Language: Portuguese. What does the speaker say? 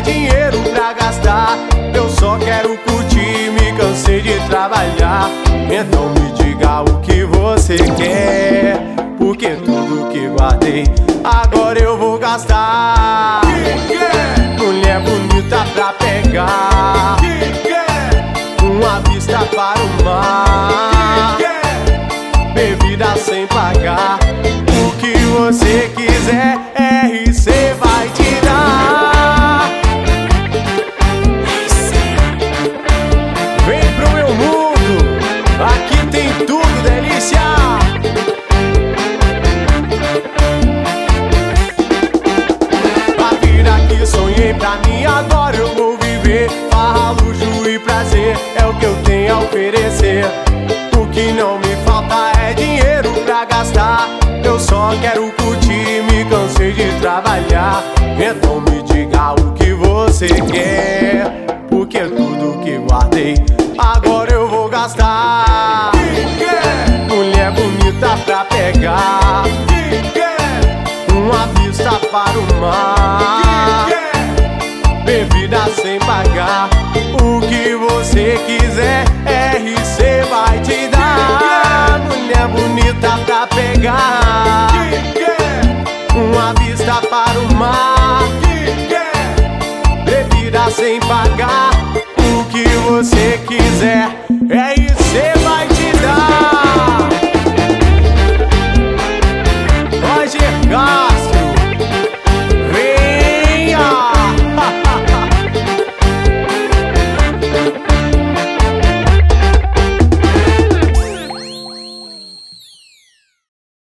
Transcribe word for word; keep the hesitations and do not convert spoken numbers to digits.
dinheiro pra gastar. Eu só quero curtir, me cansei de trabalhar. Então me diga o que você quer, porque tudo que guardei agora eu vou gastar. Que quer? Mulher bonita pra pegar, Que quer? uma vista para o mar, Que quer? bebida sem pagar. O que você quiser, R C vai te dar. Vem pro meu mundo, aqui tem tudo, delícia. A vida que sonhei pra mim, agora eu vou viver. Farra, luxo e prazer é o que eu tenho a oferecer. O que não me falta é dinheiro pra gastar. Eu só quero curtir, me cansei de trabalhar. Então me diga o que você quer, porque tudo que guardei agora eu vou gastar. Que quer? Mulher bonita pra pegar, Que quer? uma vista para o mar, Que quer? bebida sem pagar. O que você quiser, R C vai te dar. Mulher bonita pra pegar, Que quer? uma vista para o mar,